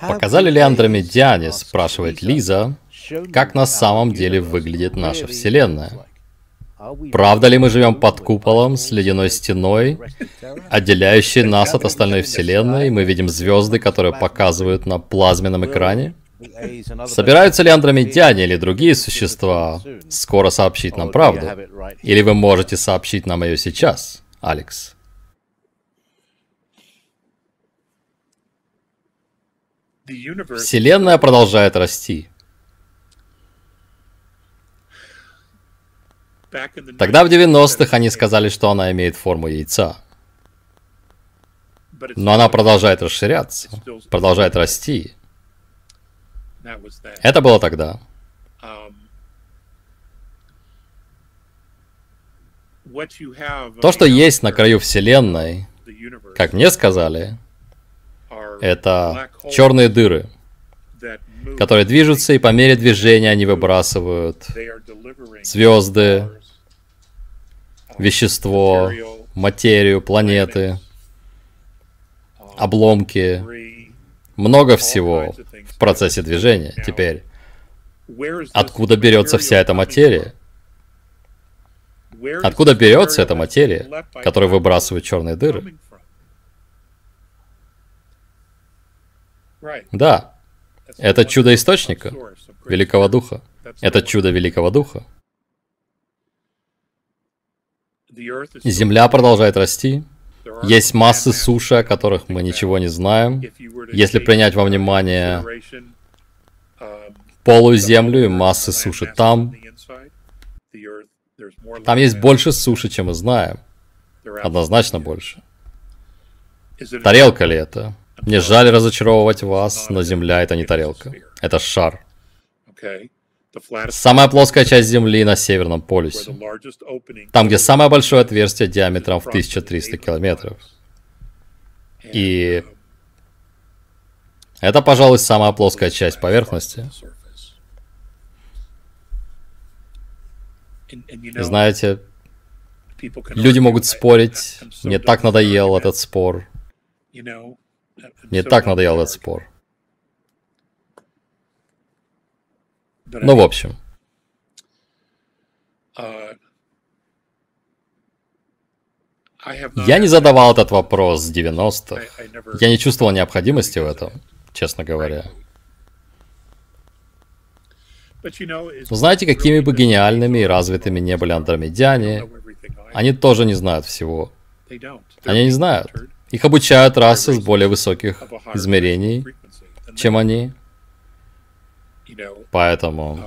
Показали ли андромедяне, спрашивает Лиза, как на самом деле выглядит наша Вселенная? Правда ли мы живем под куполом с ледяной стеной, отделяющей нас от остальной Вселенной, и мы видим звезды, которые показывают на плазменном экране? Собираются ли андромедяне или другие существа скоро сообщить нам правду? Или вы можете сообщить нам ее сейчас, Алекс? Вселенная продолжает расти. Тогда в 90-х они сказали, что она имеет форму яйца. Но она продолжает расширяться, продолжает расти. Это было тогда. То, что есть на краю Вселенной, как мне сказали, это черные дыры, которые движутся, и по мере движения они выбрасывают звезды, вещество, материю, планеты, обломки, много всего в процессе движения. Теперь, откуда берется вся эта материя? Откуда берется эта материя, которую выбрасывают черные дыры? Да, это чудо источника, Великого Духа. Это чудо Великого Духа. Земля продолжает расти. Есть массы суши, о которых мы ничего не знаем. Если принять во внимание полую землю и массы суши там есть больше суши, чем мы знаем. Однозначно больше. Тарелка ли это? Мне жаль разочаровывать вас, но Земля — это не тарелка. Это шар. Самая плоская часть Земли на Северном полюсе. Там, где самое большое отверстие диаметром в 1300 километров. И это, пожалуй, самая плоская часть поверхности. И знаете, люди могут спорить. Мне так надоел этот спор. Мне так надоел этот спор. Ну, в общем. Я не задавал этот вопрос с 90-х. Я не чувствовал необходимости в этом, честно говоря. Но знаете, какими бы гениальными и развитыми не были андромедяне, они тоже не знают всего. Они не знают. Их обучают расы с более высоких измерений, чем они. Поэтому...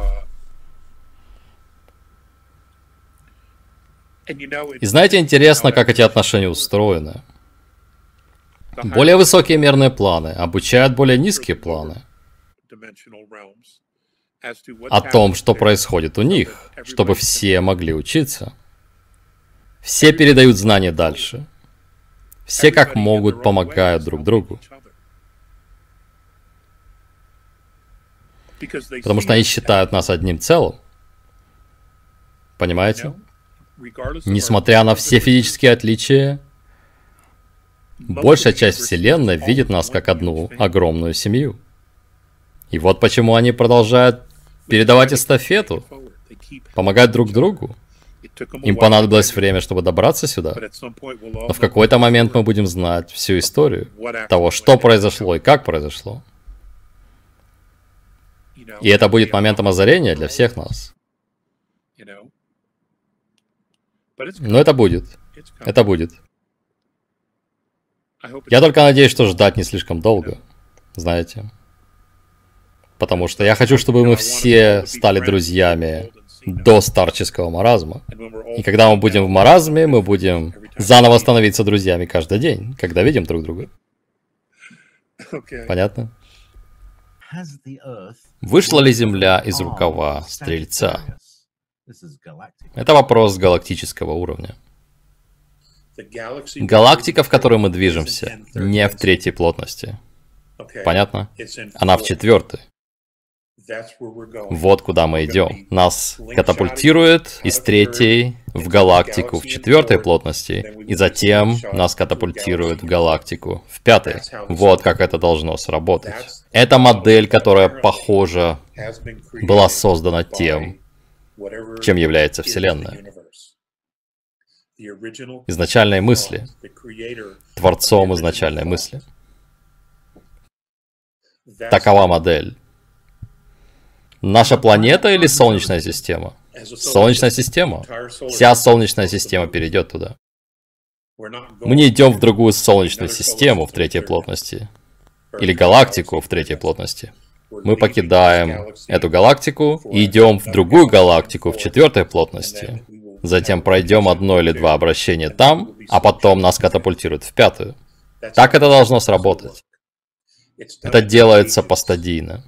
И знаете, интересно, как эти отношения устроены. Более высокие мерные планы обучают более низкие планы о том, что происходит у них, чтобы все могли учиться. Все передают знания дальше. Все как могут помогают друг другу. Потому что они считают нас одним целым. Понимаете? Несмотря на все физические отличия, большая часть Вселенной видит нас как одну огромную семью. И вот почему они продолжают передавать эстафету, помогать друг другу. Им понадобилось время, чтобы добраться сюда. Но в какой-то момент мы будем знать всю историю того, что произошло и как произошло. И это будет моментом озарения для всех нас. Но это будет. Это будет. Я только надеюсь, что ждать не слишком долго. Знаете. Потому что я хочу, чтобы мы все стали друзьями до старческого маразма. И когда мы будем в маразме, мы будем заново становиться друзьями каждый день, когда видим друг друга. Понятно? Вышла ли Земля из рукава Стрельца? Это вопрос галактического уровня. Галактика, в которой мы движемся, не в третьей плотности. Понятно? Она в четвертой. Вот куда мы идем. Нас катапультирует из третьей в галактику в четвертой плотности, и затем нас катапультирует в галактику в пятой. Вот как это должно сработать. Эта модель, которая, похоже, была создана тем, чем является Вселенная. Изначальной мысли. Творцом изначальной мысли. Такова модель. Наша планета или Солнечная система? Солнечная система. Вся Солнечная система перейдет туда. Мы не идем в другую Солнечную систему в третьей плотности. Или галактику в третьей плотности. Мы покидаем эту галактику и идем в другую галактику в четвертой плотности. Затем пройдем одно или два обращения там, а потом нас катапультируют в пятую. Так это должно сработать. Это делается постадийно.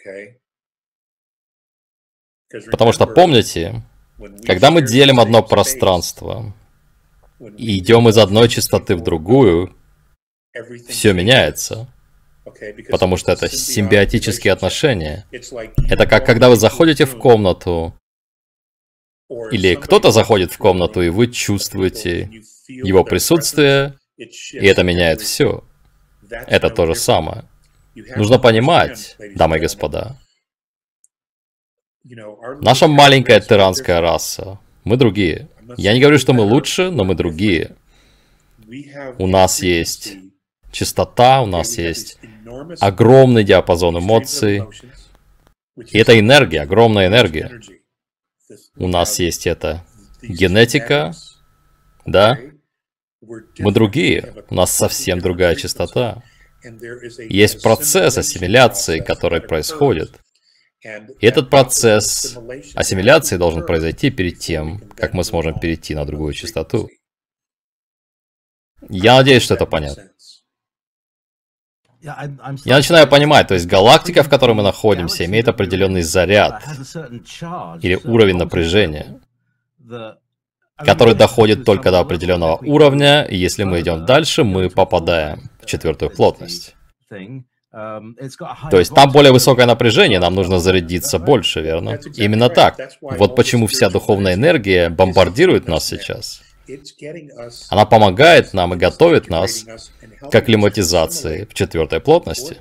Потому что помните, когда мы делим одно пространство и идем из одной частоты в другую, все меняется. Потому что это симбиотические отношения. Это как когда вы заходите в комнату, или кто-то заходит в комнату, и вы чувствуете его присутствие, и это меняет все. Это то же самое. Нужно понимать, дамы и господа, наша маленькая тиранская раса, мы другие. Я не говорю, что мы лучше, но мы другие. У нас есть чистота, у нас есть огромный диапазон эмоций. И это энергия, огромная энергия. У нас есть эта генетика, да? Мы другие, у нас совсем другая частота. Есть процесс ассимиляции, который происходит. И этот процесс ассимиляции должен произойти перед тем, как мы сможем перейти на другую частоту. Я надеюсь, что это понятно. Я начинаю понимать, то есть галактика, в которой мы находимся, имеет определенный заряд или уровень напряжения, который доходит только до определенного уровня, и если мы идем дальше, мы попадаем в четвертую плотность. То есть там более высокое напряжение, нам нужно зарядиться больше, верно? Именно так. Вот почему вся духовная энергия бомбардирует нас сейчас. Она помогает нам и готовит нас к акклиматизации в четвертой плотности.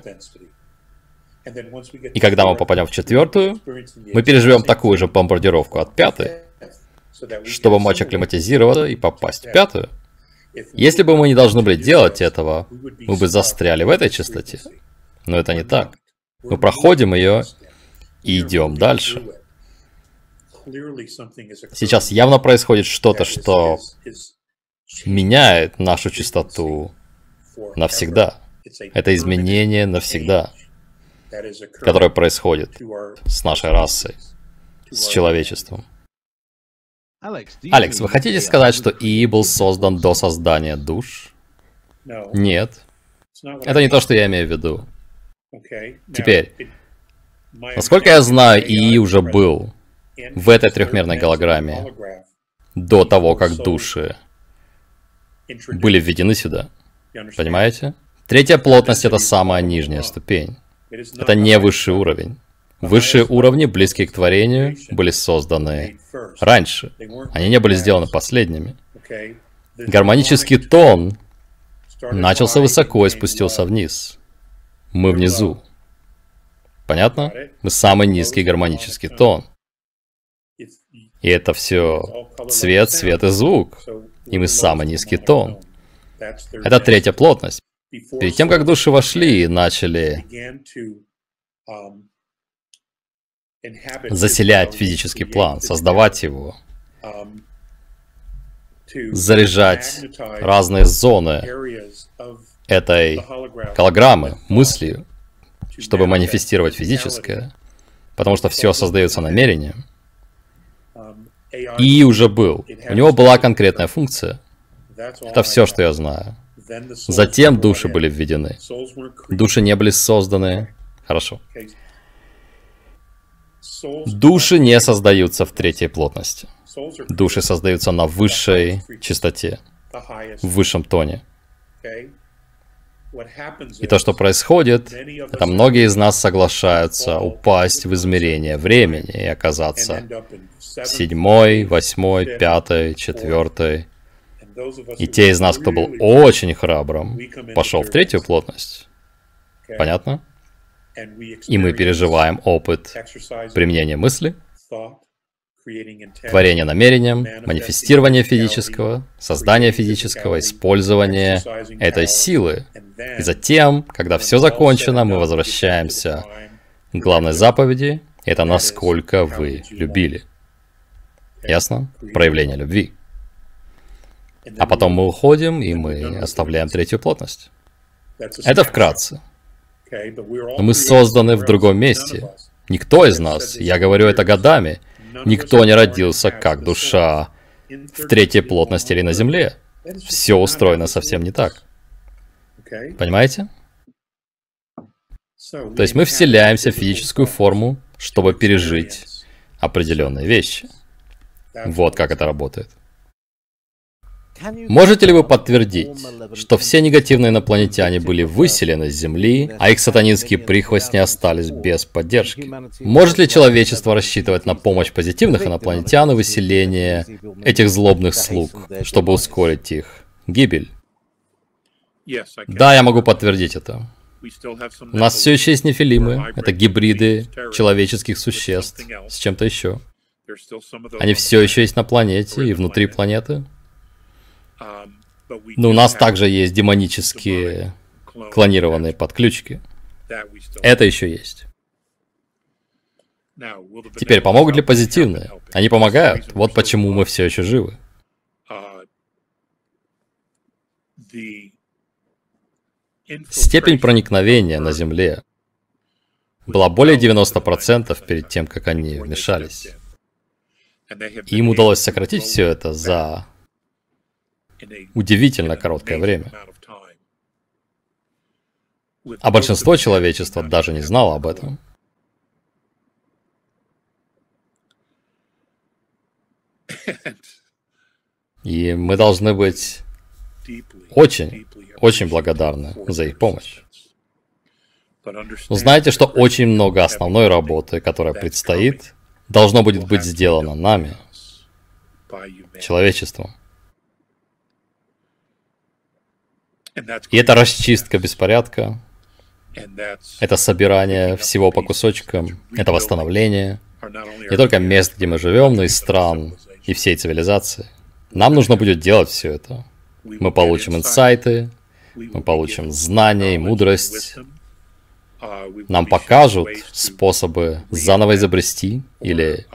И когда мы попадем в четвертую, мы переживем такую же бомбардировку от пятой, чтобы мочь акклиматизироваться и попасть в пятую. Если бы мы не должны были делать этого, мы бы застряли в этой частоте. Но это не так. Мы проходим ее и идем дальше. Сейчас явно происходит что-то, что меняет нашу частоту навсегда. Это изменение навсегда, которое происходит с нашей расой, с человечеством. Алекс, вы хотите сказать, что ИИ был создан до создания душ? Нет. Это не то, что я имею в виду. Теперь, насколько я знаю, ИИ уже был в этой трехмерной голограмме до того, как души были введены сюда. Понимаете? Третья плотность — это самая нижняя ступень. Это не высший уровень. Высшие уровни, близкие к творению, были созданы раньше. Они не были сделаны последними. Гармонический тон начался высоко и спустился вниз. Мы внизу. Понятно? Мы самый низкий гармонический тон. И это все цвет, свет и звук. И мы самый низкий тон. Это третья плотность. Перед тем, как души вошли и начали заселять физический план, создавать его, заряжать разные зоны этой голограммы мыслью, чтобы манифестировать физическое, потому что все создается намерением. И уже был. У него была конкретная функция. Это все, что я знаю. Затем души были введены. Души не были созданы. Хорошо. Души не создаются в третьей плотности. Души создаются на высшей частоте, в высшем тоне. И то, что происходит, это многие из нас соглашаются упасть в измерение времени и оказаться в 7-й, 8-й, 5-й, 4-й. И те из нас, кто был очень храбрым, пошел в 3-ю плотность. Понятно? И мы переживаем опыт применения мысли, творения намерением, манифестирования физического, создания физического, использования этой силы. И затем, когда все закончено, мы возвращаемся к главной заповеди. Это насколько вы любили. Ясно? Проявление любви. А потом мы уходим, и мы оставляем 3-ю плотность. Это вкратце. Но мы созданы в другом месте. Никто из нас, я говорю это годами, никто не родился как душа в 3-й плотности или на Земле. Все устроено совсем не так. Понимаете? То есть мы вселяемся в физическую форму, чтобы пережить определенные вещи. Вот как это работает. Можете ли вы подтвердить, что все негативные инопланетяне были выселены с Земли, а их сатанинские прихвостни остались без поддержки? Может ли человечество рассчитывать на помощь позитивных инопланетян и выселение этих злобных слуг, чтобы ускорить их гибель? Да, я могу подтвердить это. У нас все еще есть нефилимы, это гибриды человеческих существ с чем-то еще. Они все еще есть на планете и внутри планеты. Но у нас также есть демонические клонированные подключки. Это еще есть. Теперь, помогут ли позитивные? Они помогают. Вот почему мы все еще живы. Степень проникновения на Земле была более 90% перед тем, как они вмешались. И им удалось сократить все это за удивительно короткое время. А большинство человечества даже не знало об этом. И мы должны быть очень, очень благодарны за их помощь. Но знаете, что очень много основной работы, которая предстоит, должно будет быть сделано нами, человечеством. И это расчистка беспорядка, это собирание всего по кусочкам, это восстановление не только мест, где мы живем, но и стран, и всей цивилизации. Нам нужно будет делать все это. Мы получим инсайты, мы получим знания и мудрость. Нам покажут способы заново изобрести или...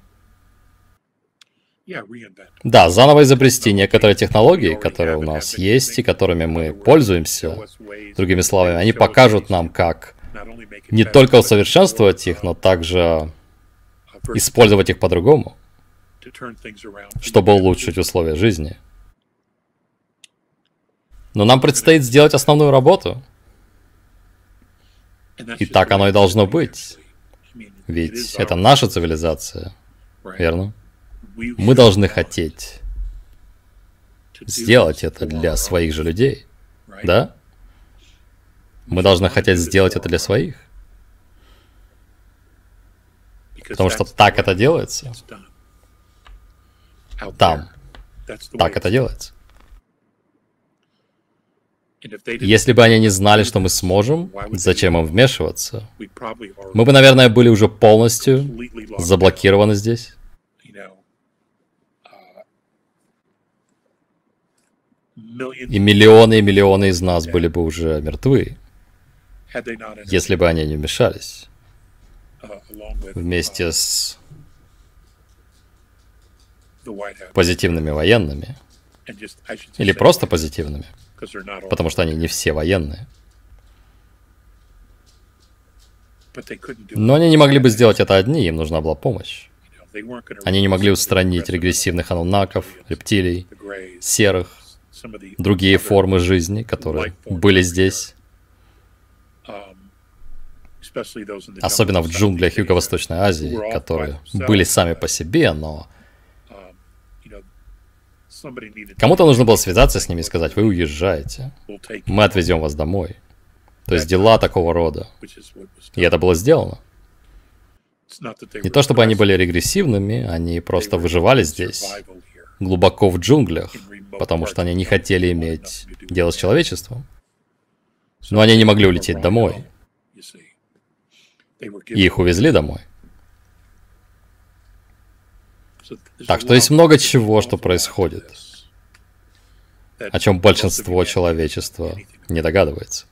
Да, заново изобрести некоторые технологии, которые у нас есть и которыми мы пользуемся. Другими словами, они покажут нам, как не только усовершенствовать их, но также использовать их по-другому, чтобы улучшить условия жизни. Но нам предстоит сделать основную работу. И так оно и должно быть. Ведь это наша цивилизация, верно? Мы должны хотеть сделать это для своих же людей, да? Мы должны хотеть сделать это для своих. Потому что так это делается. Там. Так это делается. Если бы они не знали, что мы сможем, зачем им вмешиваться? Мы бы, наверное, были уже полностью заблокированы здесь. И миллионы из нас были бы уже мертвы, если бы они не вмешались. Вместе с позитивными военными. Или просто позитивными. Потому что они не все военные. Но они не могли бы сделать это одни, им нужна была помощь. Они не могли устранить регрессивных ануннаков, рептилий, серых, другие формы жизни, которые были здесь. Особенно в джунглях Юго-Восточной Азии, которые были сами по себе, но Кому-то нужно было связаться с ними и сказать: вы уезжаете, мы отвезем вас домой. То есть дела такого рода. И это было сделано. Не то чтобы они были регрессивными, они просто выживали здесь, глубоко в джунглях, потому что они не хотели иметь дело с человечеством. Но они не могли улететь домой. И их увезли домой. Так что есть много чего, что происходит, о чем большинство человечества не догадывается.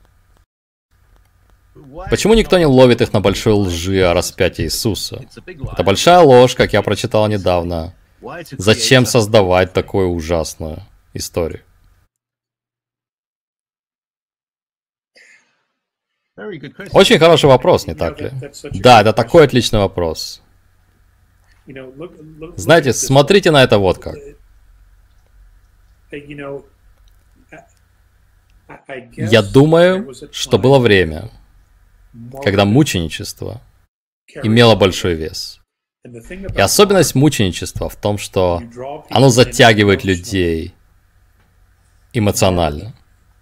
Почему никто не ловит их на большой лжи о распятии Иисуса? Это большая ложь, как я прочитал недавно. Зачем создавать такую ужасную историю? Очень хороший вопрос, не так ли? Да, это такой отличный вопрос. Знаете, смотрите на это вот как. Я думаю, что было время, когда мученичество имело большой вес. И особенность мученичества в том, что оно затягивает людей эмоционально.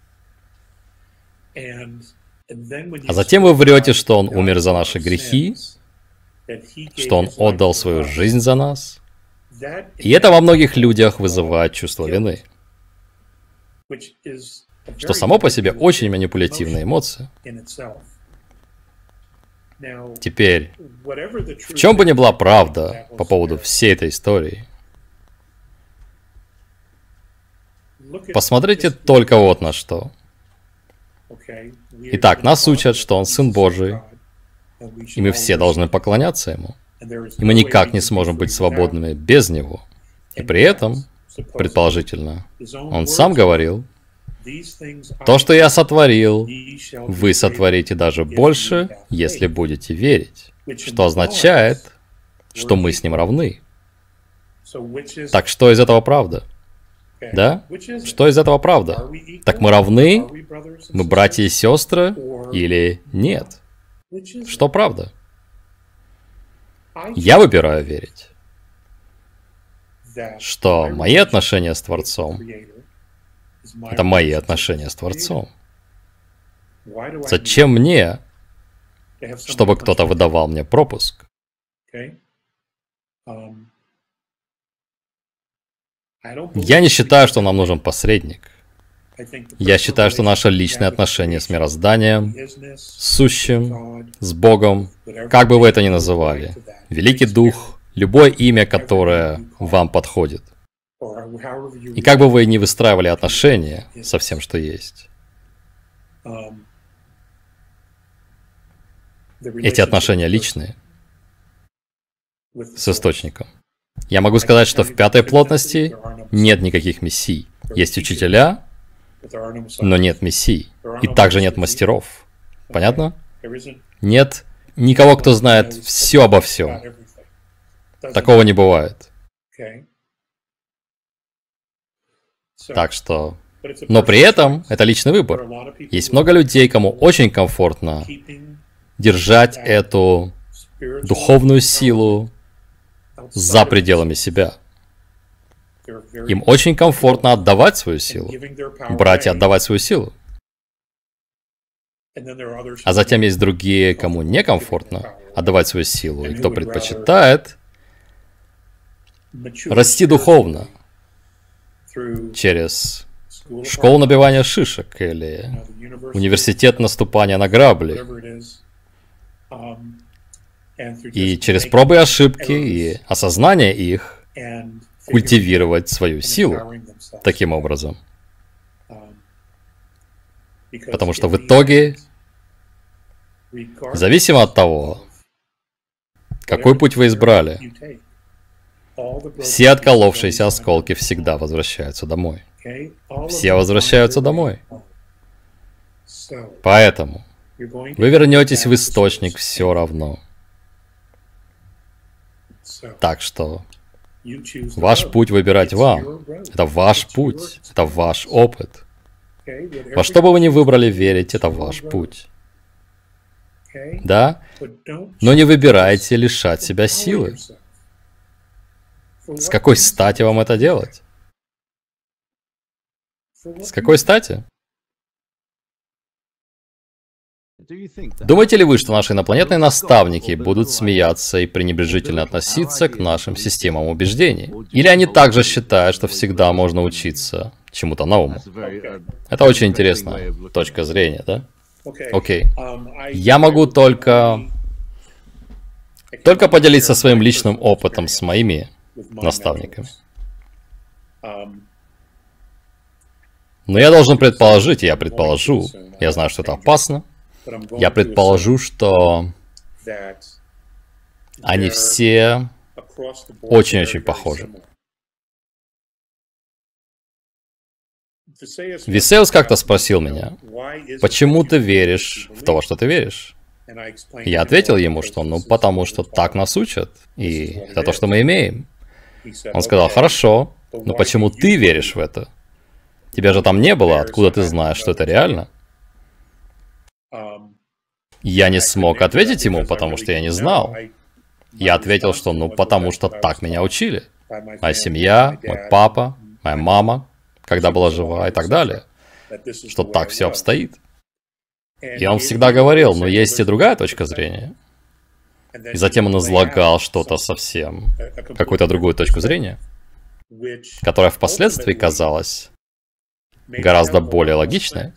А затем вы врете, что Он умер за наши грехи, что Он отдал свою жизнь за нас. И это во многих людях вызывает чувство вины, что само по себе очень манипулятивная эмоция. Теперь, в чем бы ни была правда по поводу всей этой истории, посмотрите только вот на что. Итак, нас учат, что Он Сын Божий, и мы все должны поклоняться Ему. И мы никак не сможем быть свободными без Него. И при этом, предположительно, Он сам говорил: то, что я сотворил, вы сотворите даже больше, если будете верить. Что означает, что мы с Ним равны. Так что из этого правда? Да? Что из этого правда? Так мы равны? Мы братья и сестры? Или нет? Что правда? Я выбираю верить, что мои отношения с Творцом — это мои отношения с Творцом. Зачем мне, чтобы кто-то выдавал мне пропуск? Я не считаю, что нам нужен посредник. Я считаю, что наше личное отношение с мирозданием, с сущим, с Богом, как бы вы это ни называли, Великий Дух, любое имя, которое вам подходит. И как бы вы ни выстраивали отношения со всем, что есть, эти отношения личные с Источником. Я могу сказать, что в пятой плотности нет никаких мессий. Есть учителя, но нет мессий. И также нет мастеров. Понятно? Нет никого, кто знает все обо всем. Такого не бывает. Так что... Но при этом это личный выбор. Есть много людей, кому очень комфортно держать эту духовную силу за пределами себя. Им очень комфортно отдавать свою силу. Брать и отдавать свою силу. А затем есть другие, кому некомфортно отдавать свою силу, и кто предпочитает расти духовно через школу набивания шишек или университет наступания на грабли. И через пробы и ошибки и осознание их культивировать свою силу таким образом. Потому что в итоге, зависимо от того, какой путь вы избрали, все отколовшиеся осколки всегда возвращаются домой. Все возвращаются домой. Поэтому вы вернетесь в источник все равно. Так что ваш путь выбирать вам. Это ваш путь. Это ваш опыт. Во что бы вы ни выбрали верить, это ваш путь. Да? Но не выбирайте лишать себя силы. С какой стати вам это делать? С какой стати? Думаете ли вы, что наши инопланетные наставники будут смеяться и пренебрежительно относиться к нашим системам убеждений? Или они также считают, что всегда можно учиться чему-то новому? Это очень интересная точка зрения, да? Окей. Я могу только поделиться своим личным опытом с моими наставниками. Но я должен предположить, и я предположу, я знаю, что это опасно, я предположу, что они все очень-очень похожи. Висеус как-то спросил меня, почему ты веришь в то, во что ты веришь? Я ответил ему, что потому что так нас учат, и это то, что мы имеем. Он сказал, хорошо, но почему ты веришь в это? Тебя же там не было, откуда ты знаешь, что это реально? Я не смог ответить ему, потому что я не знал. Я ответил, что потому что так меня учили. Моя семья, мой папа, моя мама, когда была жива и так далее. Что так все обстоит. И он всегда говорил, но есть и другая точка зрения. И затем он излагал что-то совсем, какую-то другую точку зрения, которая впоследствии казалась гораздо более логичной.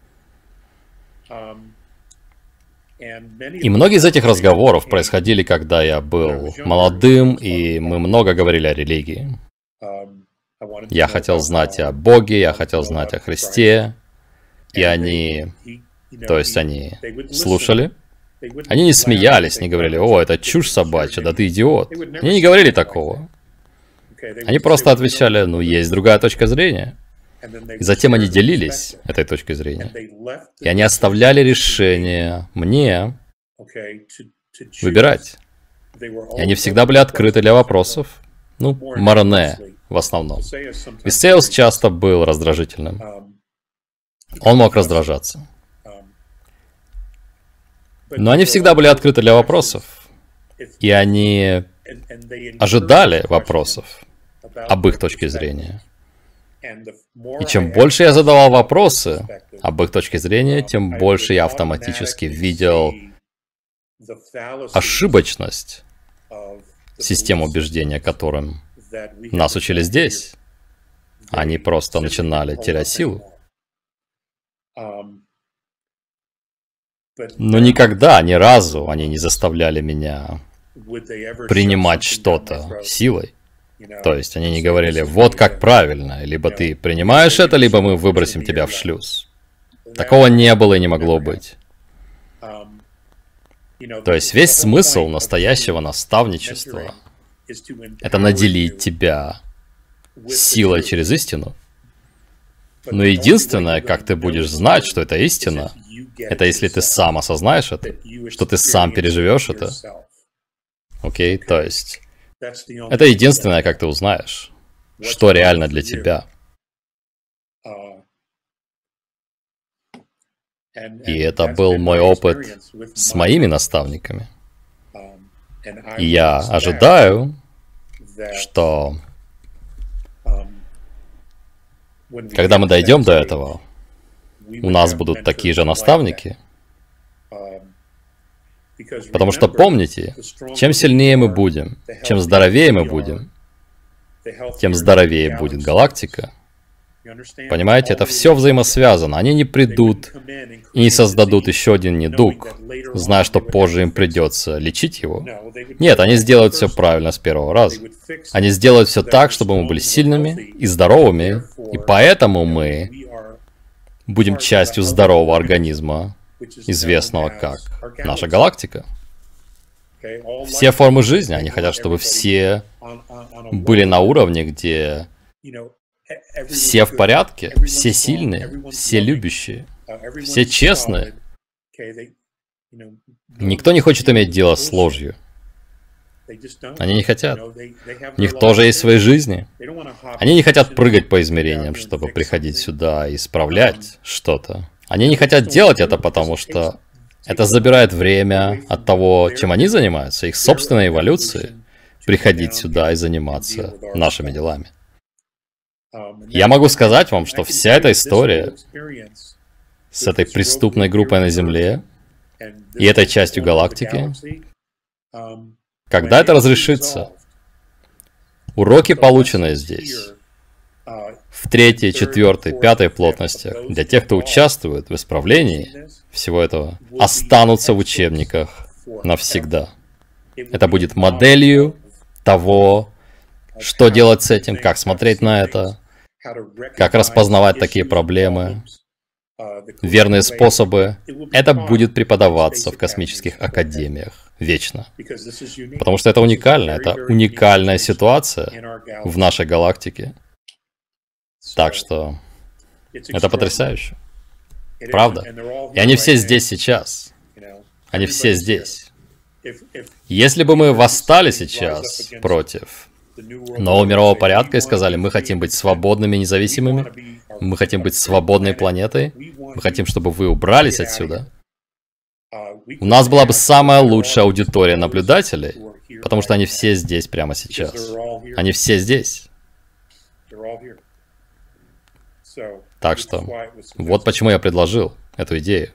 И многие из этих разговоров происходили, когда я был молодым, и мы много говорили о религии. Я хотел знать о Боге, я хотел знать о Христе, и они слушали. Они не смеялись, не говорили, о, это чушь собачья, да ты идиот. Они не говорили такого. Они просто отвечали, есть другая точка зрения. И затем они делились этой точкой зрения. И они оставляли решение мне выбирать. И они всегда были открыты для вопросов. Морне в основном. Висеус часто был раздражительным. Он мог раздражаться. Но они всегда были открыты для вопросов. И они ожидали вопросов об их точке зрения. И чем больше я задавал вопросы об их точке зрения, тем больше я автоматически видел ошибочность систем убеждения, которым нас учили здесь. Они просто начинали терять силу. Но никогда, ни разу они не заставляли меня принимать что-то силой. То есть они не говорили, вот как правильно, либо ты принимаешь это, либо мы выбросим тебя в шлюз. Такого не было и не могло быть. То есть весь смысл настоящего наставничества — это наделить тебя силой через истину. Но единственное, как ты будешь знать, что это истина, это если ты сам осознаешь это, что ты сам переживешь это. Окей, то есть это единственное, как ты узнаешь, что реально для тебя. И это был мой опыт с моими наставниками. И я ожидаю, что когда мы дойдем до этого, у нас будут такие же наставники. Потому что помните, чем сильнее мы будем, чем здоровее мы будем, тем здоровее будет галактика. Понимаете, это все взаимосвязано. Они не придут и не создадут еще один недуг, зная, что позже им придется лечить его. Нет, они сделают все правильно с первого раза. Они сделают все так, чтобы мы были сильными и здоровыми, и поэтому мы будем частью здорового организма, известного как наша галактика. Все формы жизни, они хотят, чтобы все были на уровне, где все в порядке, все сильные, все любящие, все честные. Никто не хочет иметь дело с ложью. Они не хотят. У них тоже есть свои жизни. Они не хотят прыгать по измерениям, чтобы приходить сюда и исправлять что-то. Они не хотят делать это, потому что это забирает время от того, чем они занимаются, их собственной эволюции, приходить сюда и заниматься нашими делами. Я могу сказать вам, что вся эта история с этой преступной группой на Земле и этой частью галактики, когда это разрешится, уроки, полученные здесь, в 3-й, 4-й, 5-й плотностях, для тех, кто участвует в исправлении всего этого, останутся в учебниках навсегда. Это будет моделью того, что делать с этим, как смотреть на это, как распознавать такие проблемы, верные способы. Это будет преподаваться в космических академиях вечно. Потому что это уникально, это уникальная ситуация в нашей галактике. Так что это потрясающе. Правда. И они все здесь сейчас. Они все здесь. Если бы мы восстали сейчас против нового мирового порядка и сказали, мы хотим быть свободными, независимыми, мы хотим быть свободной планетой, мы хотим, чтобы вы убрались отсюда, у нас была бы самая лучшая аудитория наблюдателей, потому что они все здесь прямо сейчас. Они все здесь. Так что, вот почему я предложил эту идею.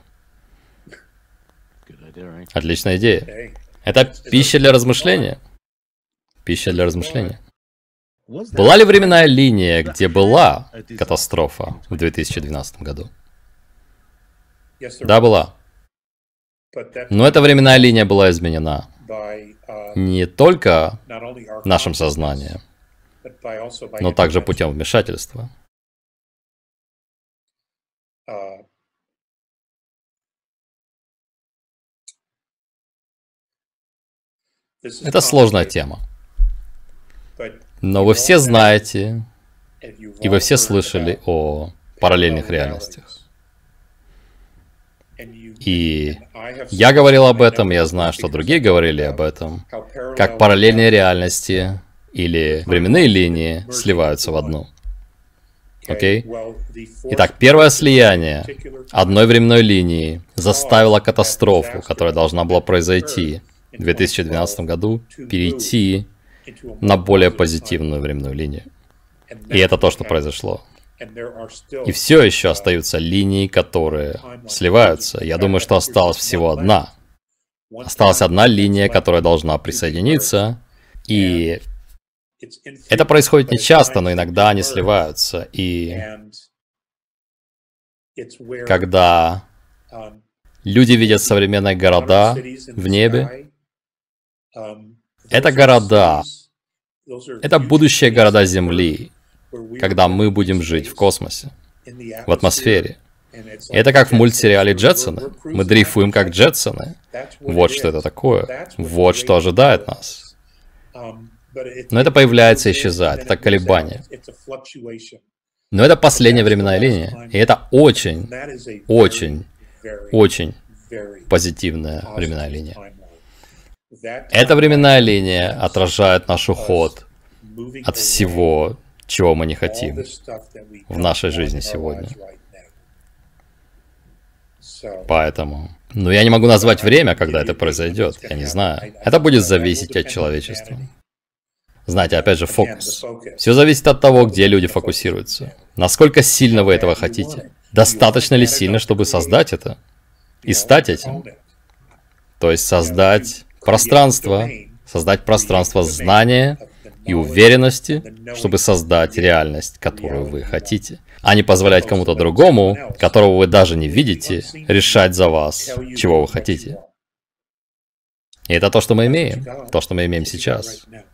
Отличная идея. Это пища для размышления. Пища для размышления. Была ли временная линия, где была катастрофа в 2012 году? Да, была. Но эта временная линия была изменена не только нашим сознанием, но также путем вмешательства. Это сложная тема. Но вы все знаете, и вы все слышали о параллельных реальностях. И я говорил об этом, я знаю, что другие говорили об этом, как параллельные реальности или временные линии сливаются в одну. Окей? Итак, первое слияние одной временной линии заставило катастрофу, которая должна была произойти в 2012 году, перейти на более позитивную временную линию. И это то, что произошло. И все еще остаются линии, которые сливаются. Я думаю, что осталась всего одна. Осталась одна линия, которая должна присоединиться. И это происходит нечасто, но иногда они сливаются. И когда люди видят современные города в небе, это города, это будущие города Земли, когда мы будем жить в космосе, в атмосфере. И это как в мультсериале «Джетсоны». Мы дрейфуем как Джетсоны. Вот что это такое. Вот что ожидает нас. Но это появляется и исчезает. Это колебание. Но это последняя временная линия. И это очень, очень, очень позитивная временная линия. Эта временная линия отражает наш уход от всего, чего мы не хотим в нашей жизни сегодня. Поэтому... Но я не могу назвать время, когда это произойдет. Я не знаю. Это будет зависеть от человечества. Знаете, опять же, фокус. Все зависит от того, где люди фокусируются. Насколько сильно вы этого хотите. Достаточно ли сильно, чтобы создать это? И стать этим? То есть создать пространство знания и уверенности, чтобы создать реальность, которую вы хотите, а не позволять кому-то другому, которого вы даже не видите, решать за вас, чего вы хотите. И это то, что мы имеем сейчас.